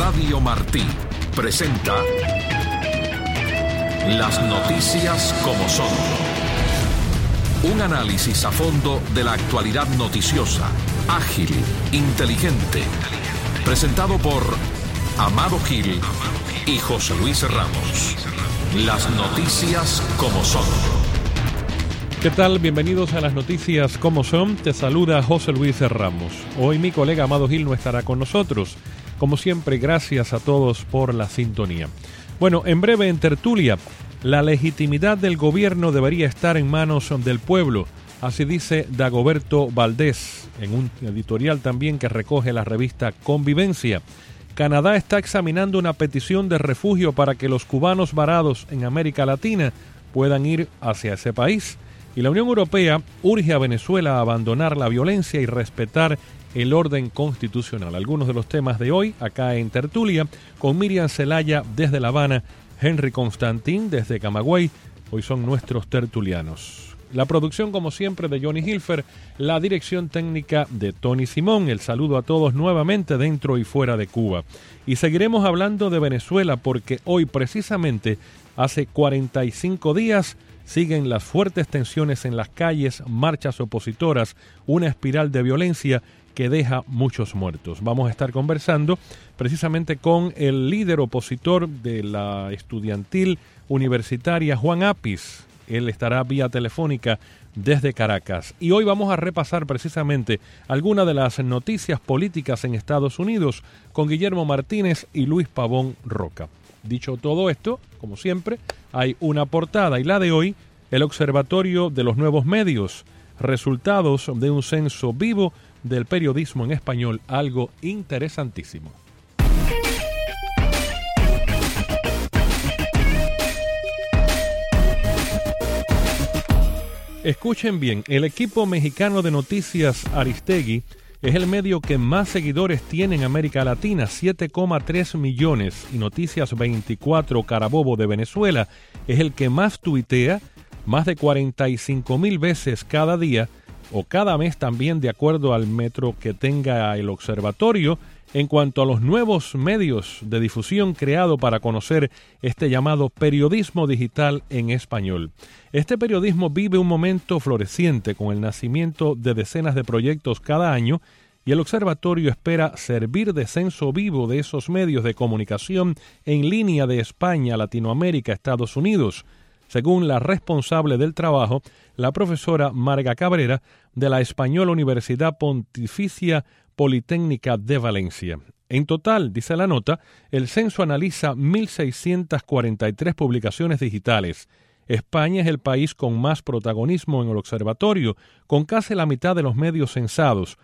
Radio Martí presenta Las noticias como son. Un análisis a fondo de la actualidad noticiosa, ágil, inteligente. Presentado por Amado Gil y José Luis Ramos. Las noticias como son. ¿Qué tal? Bienvenidos a las noticias como son. Te saluda José Luis Ramos. Hoy mi colega Amado Gil no estará con nosotros. Como siempre, gracias a todos por la sintonía. Bueno, en breve en tertulia, la legitimidad del gobierno debería estar en manos del pueblo. Así dice Dagoberto Valdés, en un editorial también que recoge la revista Convivencia. Canadá está examinando una petición de refugio para que los cubanos varados en América Latina puedan ir hacia ese país. Y la Unión Europea urge a Venezuela a abandonar la violencia y respetar el orden constitucional. Algunos de los temas de hoy, acá en tertulia, con Miriam Zelaya desde La Habana, Henry Constantín desde Camagüey. Hoy son nuestros tertulianos. La producción, como siempre, de Johnny Hilfer, la dirección técnica de Tony Simón. El saludo a todos nuevamente dentro y fuera de Cuba. Y seguiremos hablando de Venezuela porque hoy, precisamente, hace 45 días, siguen las fuertes tensiones en las calles, marchas opositoras, una espiral de violencia que deja muchos muertos. Vamos a estar conversando precisamente con el líder opositor de la estudiantil universitaria, Juan Apis. Él estará vía telefónica desde Caracas. Y hoy vamos a repasar precisamente algunas de las noticias políticas en Estados Unidos con Guillermo Martínez y Luis Pavón Roca. Dicho todo esto, como siempre, hay una portada y la de hoy, el Observatorio de los Nuevos Medios, resultados de un censo vivo del periodismo en español, algo interesantísimo. Escuchen bien, el equipo mexicano de noticias Aristegui es el medio que más seguidores tiene en América Latina, 7,3 millones, y Noticias 24 Carabobo de Venezuela es el que más tuitea, más de 45,000 veces cada día, o cada mes también, de acuerdo al metro que tenga el observatorio. En cuanto a los nuevos medios de difusión creado para conocer este llamado periodismo digital en español. Este periodismo vive un momento floreciente con el nacimiento de decenas de proyectos cada año y el observatorio espera servir de censo vivo de esos medios de comunicación en línea de España, Latinoamérica, Estados Unidos, según la responsable del trabajo, la profesora Marga Cabrera, de la Española Universidad Pontificia Politécnica de Valencia. En total, dice la nota, el censo analiza 1.643 publicaciones digitales. España es el país con más protagonismo en el observatorio, con casi la mitad de los medios censados,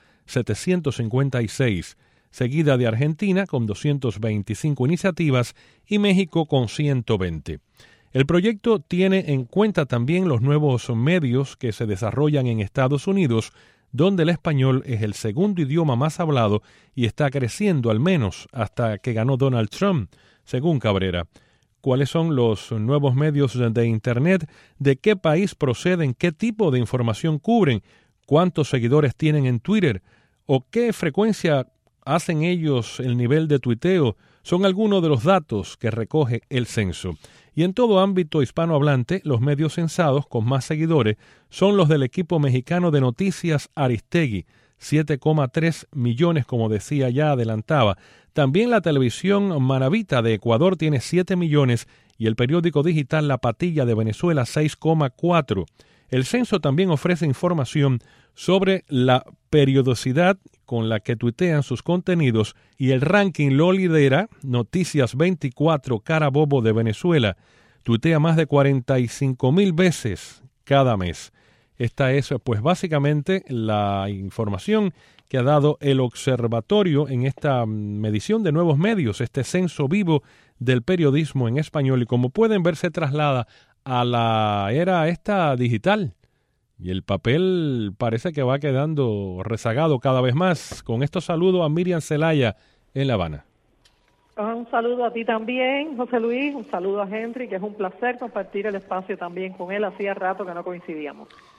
756, seguida de Argentina con 225 iniciativas y México con 120. El proyecto tiene en cuenta también los nuevos medios que se desarrollan en Estados Unidos, donde el español es el segundo idioma más hablado y está creciendo al menos hasta que ganó Donald Trump, según Cabrera. ¿Cuáles son los nuevos medios de Internet? ¿De qué país proceden? ¿Qué tipo de información cubren? ¿Cuántos seguidores tienen en Twitter? ¿O qué frecuencia hacen ellos el nivel de tuiteo? Son algunos de los datos que recoge el censo. Y en todo ámbito hispanohablante, los medios censados con más seguidores son los del equipo mexicano de noticias Aristegui, 7,3 millones, como decía ya adelantaba. También la televisión Manavita de Ecuador tiene 7 millones y el periódico digital La Patilla de Venezuela 6,4. El censo también ofrece información sobre la periodicidad con la que tuitean sus contenidos y el ranking lo lidera Noticias 24 Carabobo de Venezuela. Tuitea más de 45,000 veces cada mes. Esta es, pues, básicamente la información que ha dado el observatorio en esta medición de nuevos medios, este censo vivo del periodismo en español. Y como pueden ver, se traslada a la era esta digital. Y el papel parece que va quedando rezagado cada vez más. Con esto saludo a Miriam Zelaya en La Habana. Un saludo a ti también, José Luis. Un saludo a Henry, que es un placer compartir el espacio también con él. Hacía rato que no coincidíamos.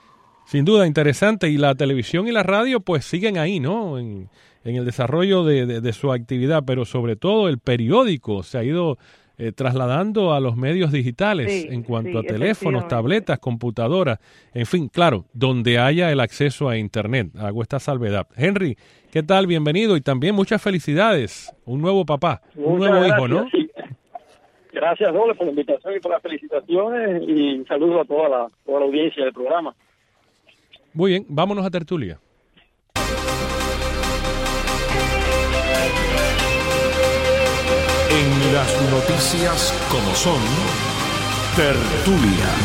Sin duda, interesante. Y la televisión y la radio pues siguen ahí, ¿no? En el desarrollo de su actividad, pero sobre todo el periódico se ha ido trasladando a los medios digitales en cuanto a teléfonos, tabletas, computadoras, en fin, claro, donde haya el acceso a Internet. Hago esta salvedad. Henry, ¿qué tal? Bienvenido y también muchas felicidades. Un nuevo papá, un nuevo hijo, ¿no? Sí. Gracias, Doble, por la invitación y por las felicitaciones y saludo a toda la audiencia del programa. Muy bien, vámonos a tertulia. En las noticias como son, tertulia.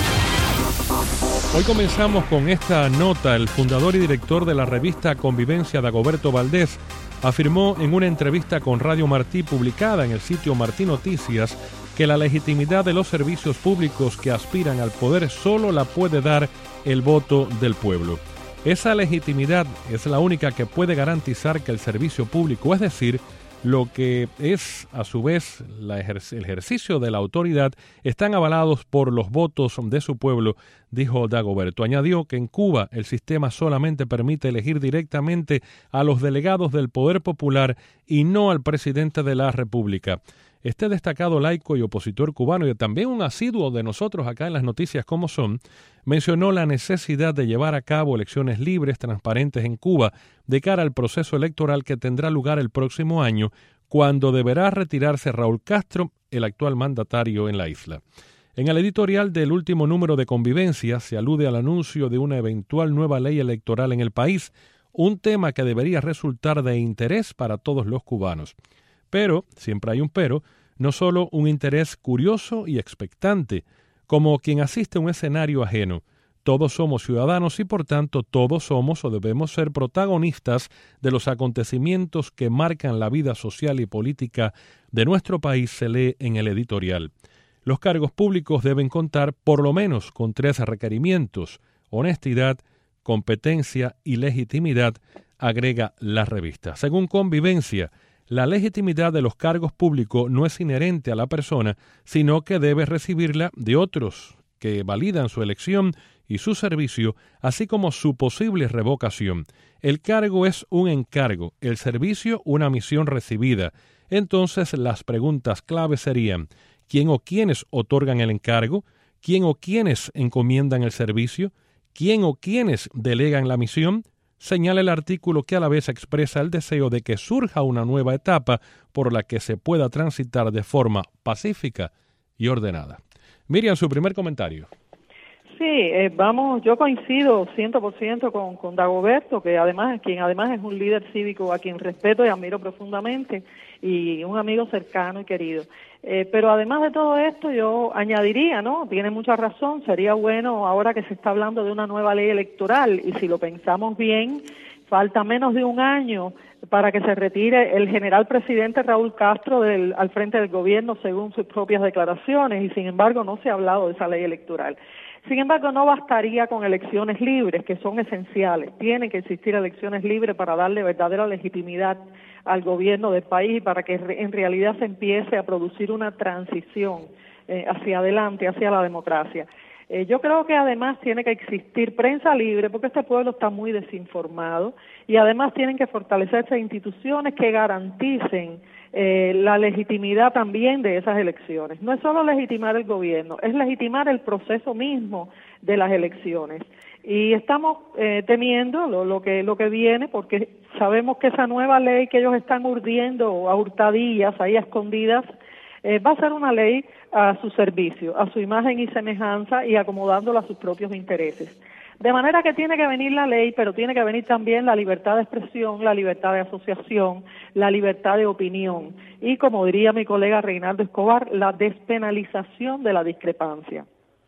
Hoy comenzamos con esta nota. El fundador y director de la revista Convivencia, Dagoberto Valdés, afirmó en una entrevista con Radio Martí publicada en el sitio Martí Noticias que la legitimidad de los servicios públicos que aspiran al poder solo la puede dar el voto del pueblo. Esa legitimidad es la única que puede garantizar que el servicio público, es decir, lo que es a su vez el ejercicio de la autoridad, están avalados por los votos de su pueblo, dijo Dagoberto. Añadió que en Cuba el sistema solamente permite elegir directamente a los delegados del poder popular y no al presidente de la República. Este destacado laico y opositor cubano, y también un asiduo de nosotros acá en las noticias como son, mencionó la necesidad de llevar a cabo elecciones libres, transparentes en Cuba, de cara al proceso electoral que tendrá lugar el próximo año, cuando deberá retirarse Raúl Castro, el actual mandatario en la isla. En el editorial del último número de Convivencia se alude al anuncio de una eventual nueva ley electoral en el país, un tema que debería resultar de interés para todos los cubanos. Pero, siempre hay un pero, no solo un interés curioso y expectante, como quien asiste a un escenario ajeno. Todos somos ciudadanos y por tanto todos somos o debemos ser protagonistas de los acontecimientos que marcan la vida social y política de nuestro país, se lee en el editorial. Los cargos públicos deben contar por lo menos con 3 requerimientos: honestidad, competencia y legitimidad, agrega la revista. Según Convivencia, la legitimidad de los cargos públicos no es inherente a la persona, sino que debe recibirla de otros que validan su elección y su servicio, así como su posible revocación. El cargo es un encargo, el servicio una misión recibida. Entonces las preguntas clave serían: ¿quién o quiénes otorgan el encargo? ¿Quién o quiénes encomiendan el servicio? ¿Quién o quiénes delegan la misión? Señala el artículo que a la vez expresa el deseo de que surja una nueva etapa por la que se pueda transitar de forma pacífica y ordenada. Miriam, su primer comentario. Sí, yo coincido 100% con Dagoberto, quien además es un líder cívico a quien respeto y admiro profundamente y un amigo cercano y querido. Pero además de todo esto, yo añadiría, ¿no? Tiene mucha razón, sería bueno ahora que se está hablando de una nueva ley electoral y si lo pensamos bien, falta menos de un año para que se retire el general presidente Raúl Castro al frente del gobierno según sus propias declaraciones y sin embargo no se ha hablado de esa ley electoral. Sin embargo, no bastaría con elecciones libres, que son esenciales. Tienen que existir elecciones libres para darle verdadera legitimidad al gobierno del país y para que en realidad se empiece a producir una transición hacia adelante, hacia la democracia. Yo creo que además tiene que existir prensa libre, porque este pueblo está muy desinformado, y además tienen que fortalecerse instituciones que garanticen la legitimidad también de esas elecciones. No es solo legitimar el gobierno, es legitimar el proceso mismo de las elecciones. Y estamos temiendo lo que viene, porque sabemos que esa nueva ley que ellos están urdiendo a hurtadillas, ahí a escondidas, va a ser una ley a su servicio, a su imagen y semejanza y acomodándola a sus propios intereses. De manera que tiene que venir la ley, pero tiene que venir también la libertad de expresión, la libertad de asociación, la libertad de opinión y, como diría mi colega Reinaldo Escobar, la despenalización de la discrepancia.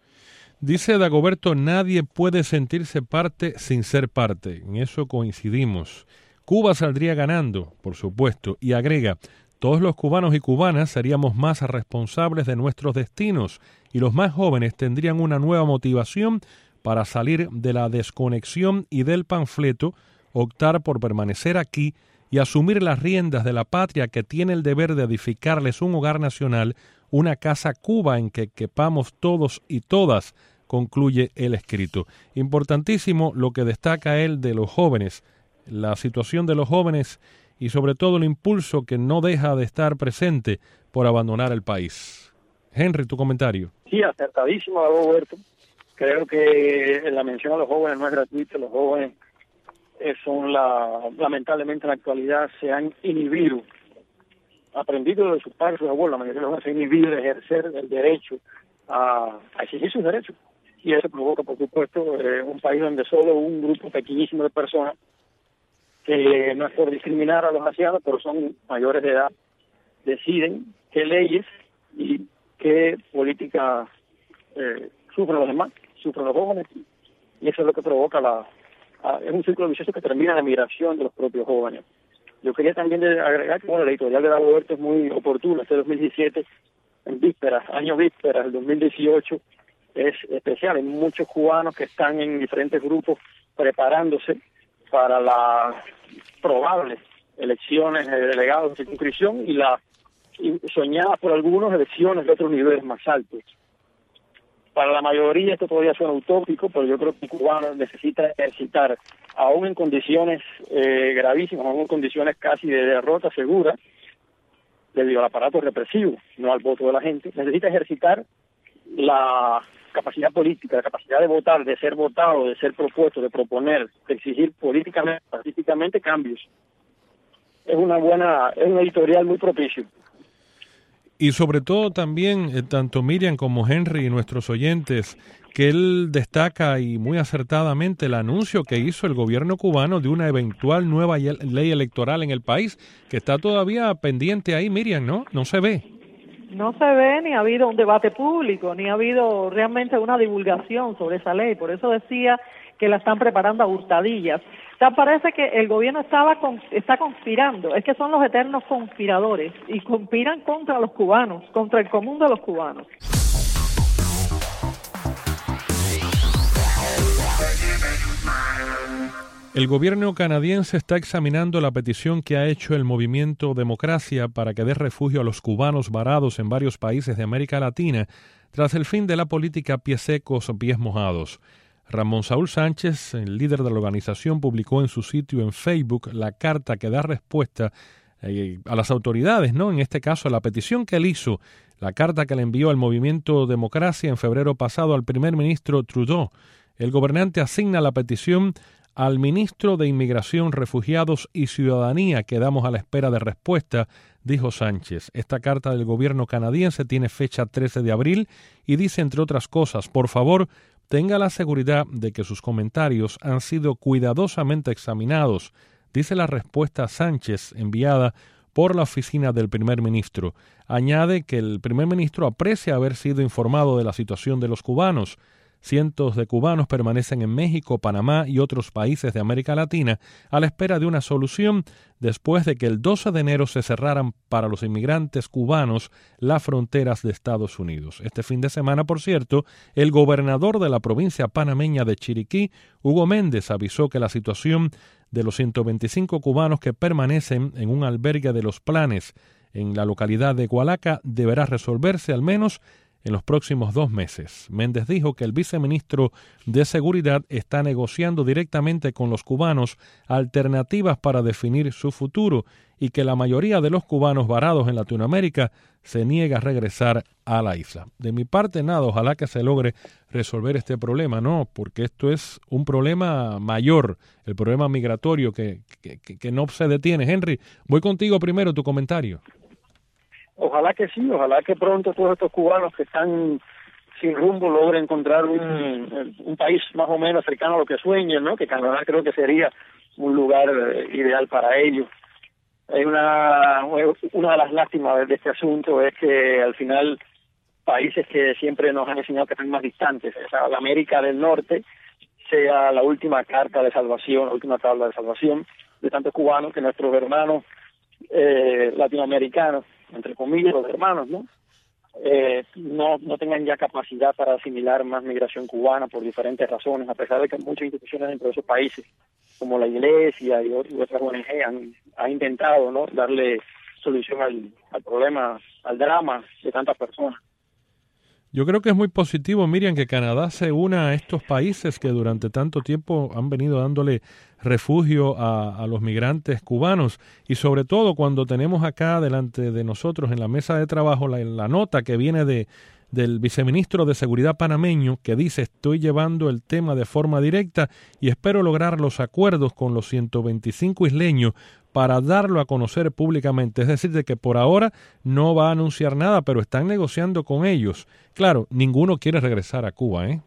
Dice Dagoberto, nadie puede sentirse parte sin ser parte. En eso coincidimos. Cuba saldría ganando, por supuesto, y agrega: todos los cubanos y cubanas seríamos más responsables de nuestros destinos y los más jóvenes tendrían una nueva motivación para salir de la desconexión y del panfleto, optar por permanecer aquí y asumir las riendas de la patria que tiene el deber de edificarles un hogar nacional, una casa Cuba en que quepamos todos y todas, concluye el escrito. Importantísimo lo que destaca él de los jóvenes, la situación de los jóvenes y sobre todo el impulso que no deja de estar presente por abandonar el país. Henry, tu comentario. Sí, acertadísimo, Roberto. Creo que la mención a los jóvenes no es gratuita. Los jóvenes son lamentablemente en la actualidad se han inhibido, aprendido de sus padres, sus abuelos, la mayoría de los jóvenes se han inhibido de ejercer el derecho a exigir sus derechos. Y eso provoca, por supuesto, un país donde solo un grupo pequeñísimo de personas, que no es por discriminar a los ancianos, pero son mayores de edad, deciden qué leyes y qué políticas sufren los demás, sufren los jóvenes, y eso es lo que provoca es un círculo vicioso que termina en la migración de los propios jóvenes. Yo quería también agregar que la editorial de Dagoberto es muy oportuna. Este 2017, año vísperas, el 2018 es especial. Hay muchos cubanos que están en diferentes grupos preparándose para las probables elecciones de delegados de circunscripción y las soñadas por algunos elecciones de otros niveles más altos. Para la mayoría esto todavía suena utópico, pero yo creo que el cubano necesita ejercitar, aún en condiciones gravísimas, aún en condiciones casi de derrota segura, debido al aparato represivo, no al voto de la gente, necesita ejercitar la capacidad política, la capacidad de votar, de ser votado, de ser propuesto, de proponer, de exigir políticamente, pacíficamente cambios. Es un editorial muy propicio. Y sobre todo también, tanto Miriam como Henry y nuestros oyentes, que él destaca y muy acertadamente el anuncio que hizo el gobierno cubano de una eventual nueva ley electoral en el país, que está todavía pendiente ahí, Miriam, ¿no? No se ve. No se ve, ni ha habido un debate público, ni ha habido realmente una divulgación sobre esa ley. Por eso decía que la están preparando a hurtadillas. O sea, parece que el gobierno está conspirando. Es que son los eternos conspiradores y conspiran contra los cubanos, contra el común de los cubanos. El gobierno canadiense está examinando la petición que ha hecho el movimiento Democracia para que dé refugio a los cubanos varados en varios países de América Latina tras el fin de la política pies secos, pies mojados. Ramón Saúl Sánchez, el líder de la organización, publicó en su sitio en Facebook la carta que da respuesta a las autoridades, ¿no? En este caso, a la petición que él hizo, la carta que le envió al movimiento Democracia en febrero pasado al primer ministro Trudeau. El gobernante asigna la petición al ministro de Inmigración, Refugiados y Ciudadanía. Quedamos a la espera de respuesta, dijo Sánchez. Esta carta del gobierno canadiense tiene fecha 13 de abril y dice, entre otras cosas, por favor, tenga la seguridad de que sus comentarios han sido cuidadosamente examinados, dice la respuesta a Sánchez enviada por la oficina del primer ministro. Añade que el primer ministro aprecia haber sido informado de la situación de los cubanos. Cientos de cubanos permanecen en México, Panamá y otros países de América Latina a la espera de una solución después de que el 12 de enero se cerraran para los inmigrantes cubanos las fronteras de Estados Unidos. Este fin de semana, por cierto, el gobernador de la provincia panameña de Chiriquí, Hugo Méndez, avisó que la situación de los 125 cubanos que permanecen en un albergue de Los Planes en la localidad de Gualaca deberá resolverse al menos en los próximos 2 meses. Méndez dijo que el viceministro de Seguridad está negociando directamente con los cubanos alternativas para definir su futuro y que la mayoría de los cubanos varados en Latinoamérica se niega a regresar a la isla. De mi parte, nada, ojalá que se logre resolver este problema, ¿no? Porque esto es un problema mayor, el problema migratorio que no se detiene. Henry, voy contigo primero, tu comentario. Ojalá que sí, ojalá que pronto todos estos cubanos que están sin rumbo logren encontrar un país más o menos cercano a lo que sueñen, ¿no? Que Canadá creo que sería un lugar ideal para ellos. Hay una de las lástimas de este asunto es que al final países que siempre nos han enseñado que están más distantes, o sea, la América del Norte sea la última carta de salvación, la última tabla de salvación de tantos cubanos que nuestros hermanos latinoamericanos, entre comillas, los hermanos, ¿no? No tengan ya capacidad para asimilar más migración cubana por diferentes razones, a pesar de que muchas instituciones dentro de esos países, como la Iglesia y otras ONG, han intentado, ¿no?, darle solución al problema, al drama de tantas personas. Yo creo que es muy positivo, Miriam, que Canadá se una a estos países que durante tanto tiempo han venido dándole refugio a los migrantes cubanos, y sobre todo cuando tenemos acá delante de nosotros en la mesa de trabajo la nota que viene del viceministro de Seguridad panameño, que dice: estoy llevando el tema de forma directa y espero lograr los acuerdos con los 125 isleños para darlo a conocer públicamente. Es decir, de que por ahora no va a anunciar nada, pero están negociando con ellos. Claro, ninguno quiere regresar a Cuba, ¿eh?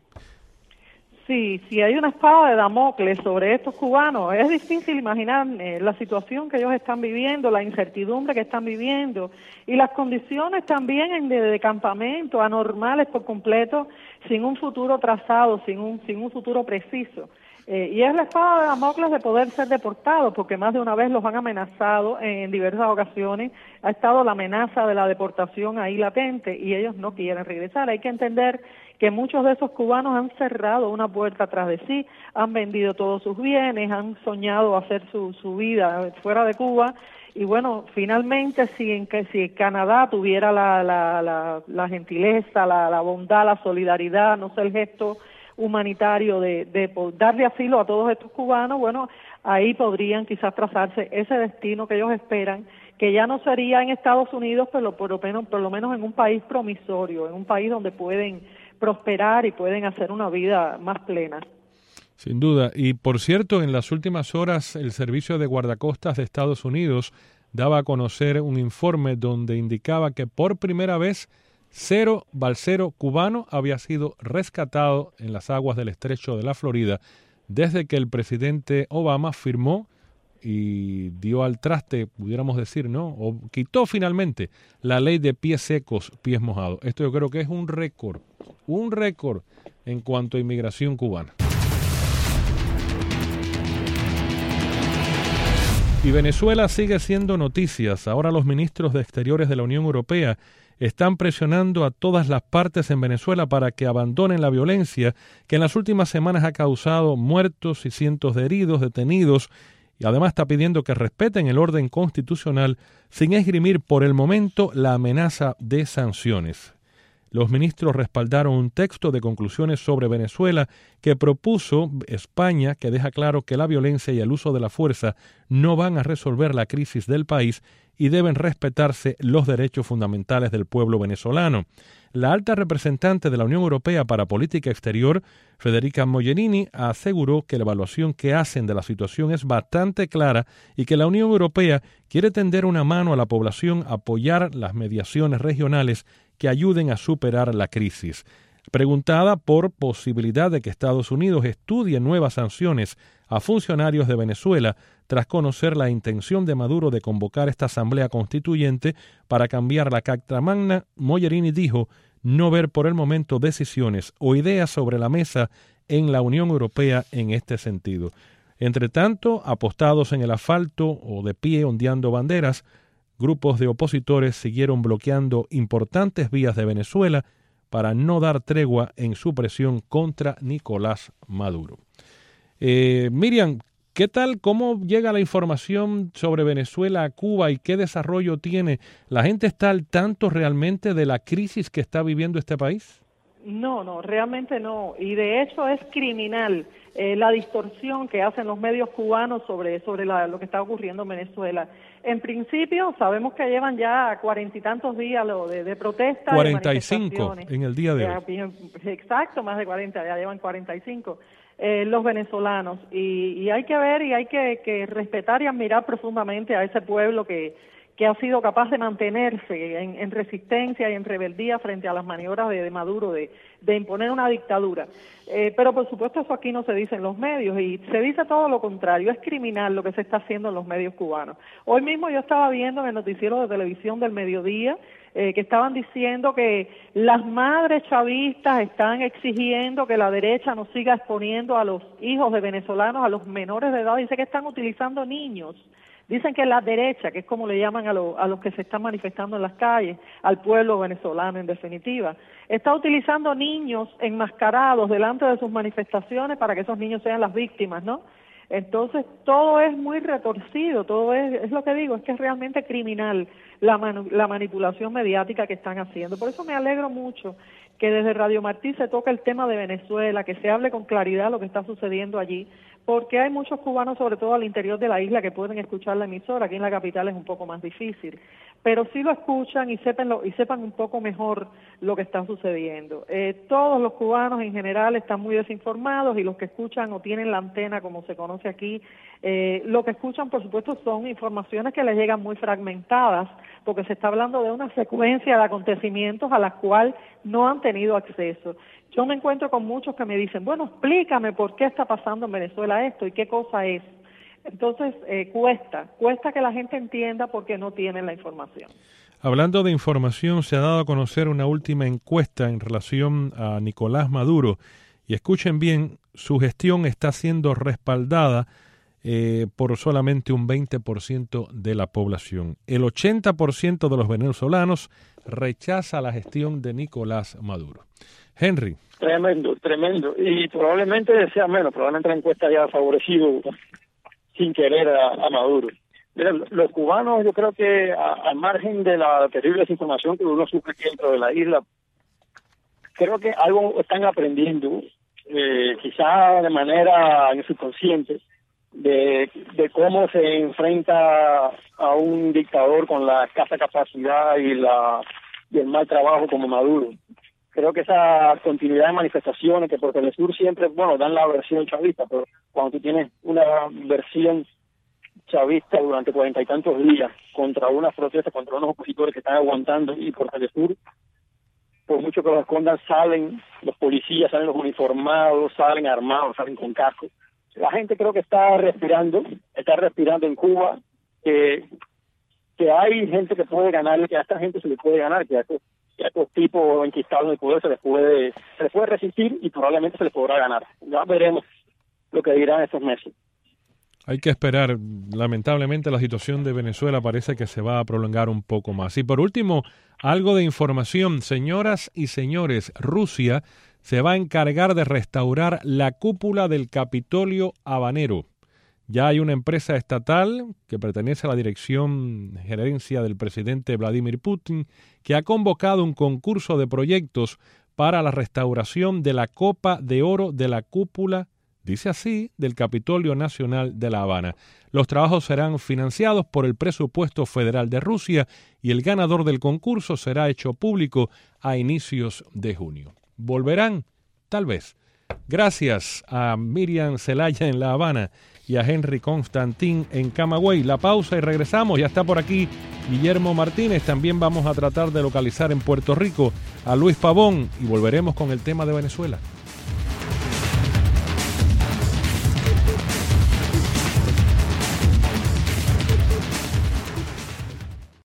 Sí, si hay una espada de Damocles sobre estos cubanos. Es difícil imaginar la situación que ellos están viviendo, la incertidumbre que están viviendo y las condiciones también de campamento anormales por completo, sin un futuro trazado, sin un futuro preciso. Y es la espada de Damocles de poder ser deportados, porque más de una vez los han amenazado en diversas ocasiones. Ha estado la amenaza de la deportación ahí latente y ellos no quieren regresar. Hay que entender que muchos de esos cubanos han cerrado una puerta atrás de sí, han vendido todos sus bienes, han soñado hacer su vida fuera de Cuba. Y bueno, finalmente si Canadá tuviera la gentileza, la bondad, la solidaridad, no sé, el gesto humanitario de darle asilo a todos estos cubanos, bueno, ahí podrían quizás trazarse ese destino que ellos esperan, que ya no sería en Estados Unidos, pero por lo menos en un país promisorio, en un país donde pueden prosperar y pueden hacer una vida más plena. Sin duda. Y por cierto, en las últimas horas el Servicio de Guardacostas de Estados Unidos daba a conocer un informe donde indicaba que por primera vez 0 balsero cubano había sido rescatado en las aguas del estrecho de la Florida desde que el presidente Obama firmó y dio al traste, pudiéramos decir, ¿no? O quitó finalmente la ley de pies secos, pies mojados. Esto yo creo que es un récord en cuanto a inmigración cubana. Y Venezuela sigue siendo noticias. Ahora los ministros de Exteriores de la Unión Europea están presionando a todas las partes en Venezuela para que abandonen la violencia que en las últimas semanas ha causado muertos y cientos de heridos, detenidos, y además está pidiendo que respeten el orden constitucional sin esgrimir por el momento la amenaza de sanciones. Los ministros respaldaron un texto de conclusiones sobre Venezuela que propuso España, que deja claro que la violencia y el uso de la fuerza no van a resolver la crisis del país y deben respetarse los derechos fundamentales del pueblo venezolano. La alta representante de la Unión Europea para Política Exterior, Federica Mogherini, aseguró que la evaluación que hacen de la situación es bastante clara y que la Unión Europea quiere tender una mano a la población, apoyar las mediaciones regionales que ayuden a superar la crisis. Preguntada por posibilidad de que Estados Unidos estudie nuevas sanciones a funcionarios de Venezuela tras conocer la intención de Maduro de convocar esta asamblea constituyente para cambiar la Carta Magna, Mogherini dijo no ver por el momento decisiones o ideas sobre la mesa en la Unión Europea en este sentido. Entre tanto, apostados en el asfalto o de pie ondeando banderas, grupos de opositores siguieron bloqueando importantes vías de Venezuela para no dar tregua en su presión contra Nicolás Maduro. Miriam, ¿qué tal? ¿Cómo llega la información sobre Venezuela a Cuba y qué desarrollo tiene? ¿La gente está al tanto realmente de la crisis que está viviendo este país? No, realmente no. Y de hecho es criminal la distorsión que hacen los medios cubanos sobre lo que está ocurriendo en Venezuela. En principio, sabemos que llevan ya 40 y tantos días de protesta. 45 en el día de hoy. Exacto, más de 40, ya llevan 45 los venezolanos. Y hay que ver y hay que respetar y admirar profundamente a ese pueblo que ha sido capaz de mantenerse en resistencia y en rebeldía frente a las maniobras de Maduro de imponer una dictadura. Pero por supuesto eso aquí no se dice en los medios y se dice todo lo contrario, es criminal lo que se está haciendo en los medios cubanos. Hoy mismo yo estaba viendo en el noticiero de televisión del mediodía que estaban diciendo que las madres chavistas están exigiendo que la derecha no siga exponiendo a los hijos de venezolanos, a los menores de edad, dice que están utilizando niños. Dicen que la derecha, que es como le llaman a los que se están manifestando en las calles, al pueblo venezolano en definitiva, está utilizando niños enmascarados delante de sus manifestaciones para que esos niños sean las víctimas, ¿no? Entonces todo es muy retorcido, todo es lo que digo, es que es realmente criminal la manipulación mediática que están haciendo. Por eso me alegro mucho que desde Radio Martí se toque el tema de Venezuela, que se hable con claridad lo que está sucediendo allí, porque hay muchos cubanos, sobre todo al interior de la isla, que pueden escuchar la emisora. Aquí en la capital es un poco más difícil, pero sí lo escuchan y sepan un poco mejor lo que está sucediendo. Todos los cubanos en general están muy desinformados, y los que escuchan o tienen la antena, como se conoce aquí, lo que escuchan, por supuesto, son informaciones que les llegan muy fragmentadas, porque se está hablando de una secuencia de acontecimientos a las cuales no han tenido acceso. Yo me encuentro con muchos que me dicen, bueno, explícame por qué está pasando en Venezuela esto y qué cosa es. Entonces, cuesta que la gente entienda porque no tienen la información. Hablando de información, se ha dado a conocer una última encuesta en relación a Nicolás Maduro, y escuchen bien, su gestión está siendo respaldada por solamente un 20% de la población. El 80% de los venezolanos rechaza la gestión de Nicolás Maduro. Henry. Tremendo. Y probablemente sea menos, probablemente la encuesta haya favorecido sin querer a Maduro. Miren, los cubanos, yo creo que al margen de la terrible desinformación que uno sufre aquí dentro de la isla, creo que algo están aprendiendo, quizá de manera subconsciente, de cómo se enfrenta a un dictador con la escasa capacidad y el mal trabajo como Maduro. Creo que esa continuidad de manifestaciones, que por Telesur siempre, dan la versión chavista, pero cuando tú tienes una versión chavista durante 40 y tantos días contra unas protestas, contra unos opositores que están aguantando, y por Telesur, por mucho que los escondan, salen los policías, salen los uniformados, salen armados, salen con casco. La gente creo que está respirando en Cuba, que hay gente que puede ganar, que a esta gente se le puede ganar, que a estos tipos enquistados en el poder se les puede resistir, y probablemente se les podrá ganar. Ya veremos lo que dirán estos meses. Hay que esperar. Lamentablemente la situación de Venezuela parece que se va a prolongar un poco más. Y por último, algo de información. Señoras y señores, Rusia se va a encargar de restaurar la cúpula del Capitolio habanero. Ya hay una empresa estatal que pertenece a la dirección gerencia del presidente Vladimir Putin, que ha convocado un concurso de proyectos para la restauración de la copa de oro de la cúpula, dice así, del Capitolio Nacional de La Habana. Los trabajos serán financiados por el presupuesto federal de Rusia, y el ganador del concurso será hecho público a inicios de junio. ¿Volverán? Tal vez. Gracias a Miriam Zelaya en La Habana y a Henry Constantín en Camagüey. La pausa y regresamos. Ya está por aquí Guillermo Martínez. También vamos a tratar de localizar en Puerto Rico a Luis Pavón, y volveremos con el tema de Venezuela.